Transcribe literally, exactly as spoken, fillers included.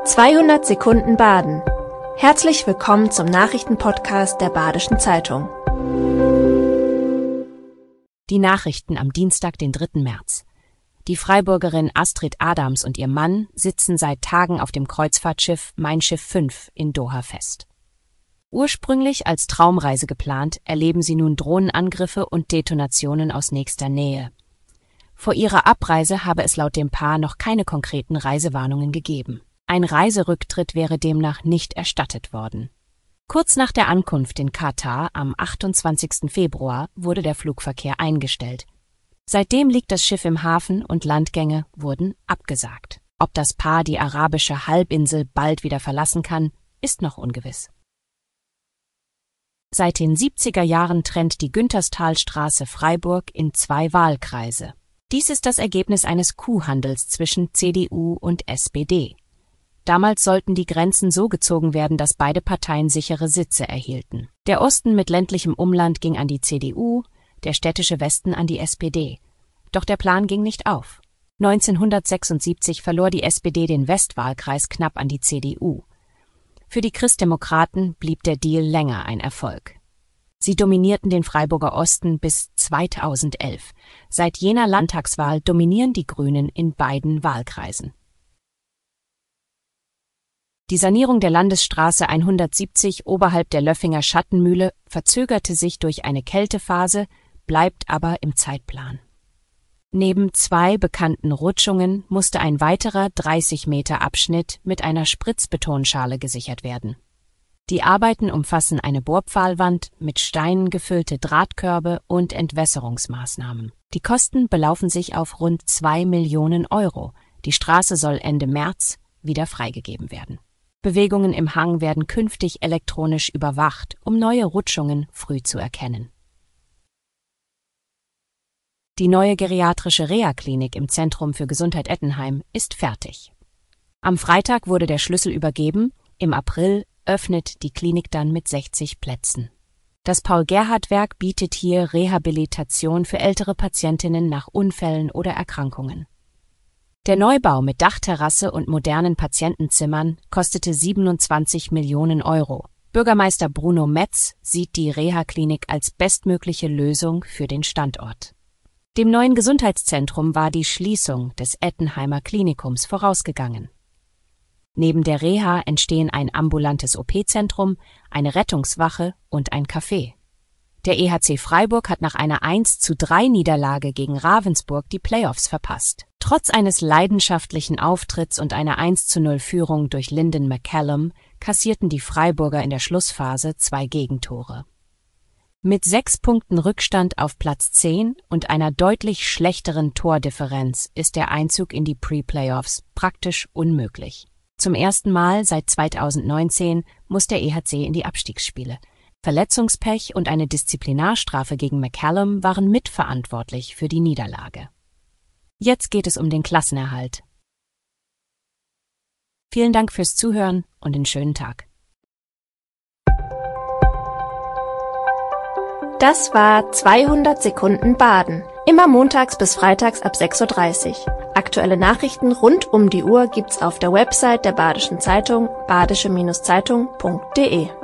zweihundert Sekunden Baden. Herzlich willkommen zum Nachrichtenpodcast der Badischen Zeitung. Die Nachrichten am Dienstag, den dritten März. Die Freiburgerin Astrid Adams und ihr Mann sitzen seit Tagen auf dem Kreuzfahrtschiff Mein Schiff fünf in Doha fest. Ursprünglich als Traumreise geplant, erleben sie nun Drohnenangriffe und Detonationen aus nächster Nähe. Vor ihrer Abreise habe es laut dem Paar noch keine konkreten Reisewarnungen gegeben. Ein Reiserücktritt wäre demnach nicht erstattet worden. Kurz nach der Ankunft in Katar am achtundzwanzigsten Februar wurde der Flugverkehr eingestellt. Seitdem liegt das Schiff im Hafen und Landgänge wurden abgesagt. Ob das Paar die arabische Halbinsel bald wieder verlassen kann, ist noch ungewiss. Seit den siebziger Jahren trennt die Günterstalstraße Freiburg in zwei Wahlkreise. Dies ist das Ergebnis eines Kuhhandels zwischen C D U und S P D. Damals sollten die Grenzen so gezogen werden, dass beide Parteien sichere Sitze erhielten. Der Osten mit ländlichem Umland ging an die C D U, der städtische Westen an die S P D. Doch der Plan ging nicht auf. neunzehnhundertsechsundsiebzig verlor die S P D den Westwahlkreis knapp an die C D U. Für die Christdemokraten blieb der Deal länger ein Erfolg. Sie dominierten den Freiburger Osten bis zweitausendelf. Seit jener Landtagswahl dominieren die Grünen in beiden Wahlkreisen. Die Sanierung der Landesstraße hundertsiebzig oberhalb der Löffinger Schattenmühle verzögerte sich durch eine Kältephase, bleibt aber im Zeitplan. Neben zwei bekannten Rutschungen musste ein weiterer dreißig Meter Abschnitt mit einer Spritzbetonschale gesichert werden. Die Arbeiten umfassen eine Bohrpfahlwand mit Steinen gefüllte Drahtkörbe und Entwässerungsmaßnahmen. Die Kosten belaufen sich auf rund zwei Millionen Euro. Die Straße soll Ende März wieder freigegeben werden. Bewegungen im Hang werden künftig elektronisch überwacht, um neue Rutschungen früh zu erkennen. Die neue geriatrische Reha-Klinik im Zentrum für Gesundheit Ettenheim ist fertig. Am Freitag wurde der Schlüssel übergeben, im April öffnet die Klinik dann mit sechzig Plätzen. Das Paul-Gerhardt-Werk bietet hier Rehabilitation für ältere Patientinnen nach Unfällen oder Erkrankungen. Der Neubau mit Dachterrasse und modernen Patientenzimmern kostete siebenundzwanzig Millionen Euro. Bürgermeister Bruno Metz sieht die Reha-Klinik als bestmögliche Lösung für den Standort. Dem neuen Gesundheitszentrum war die Schließung des Ettenheimer Klinikums vorausgegangen. Neben der Reha entstehen ein ambulantes O P-Zentrum, eine Rettungswache und ein Café. Der E H C Freiburg hat nach einer eins zu drei Niederlage gegen Ravensburg die Playoffs verpasst. Trotz eines leidenschaftlichen Auftritts und einer eins zu null Führung durch Lyndon McCallum kassierten die Freiburger in der Schlussphase zwei Gegentore. Mit sechs Punkten Rückstand auf Platz zehn und einer deutlich schlechteren Tordifferenz ist der Einzug in die Pre-Playoffs praktisch unmöglich. Zum ersten Mal seit zweitausendneunzehn muss der E H C in die Abstiegsspiele. Verletzungspech und eine Disziplinarstrafe gegen McCallum waren mitverantwortlich für die Niederlage. Jetzt geht es um den Klassenerhalt. Vielen Dank fürs Zuhören und einen schönen Tag. Das war zweihundert Sekunden Baden. Immer montags bis freitags ab sechs Uhr dreißig. Aktuelle Nachrichten rund um die Uhr gibt's auf der Website der Badischen Zeitung badische Zeitung punkt de.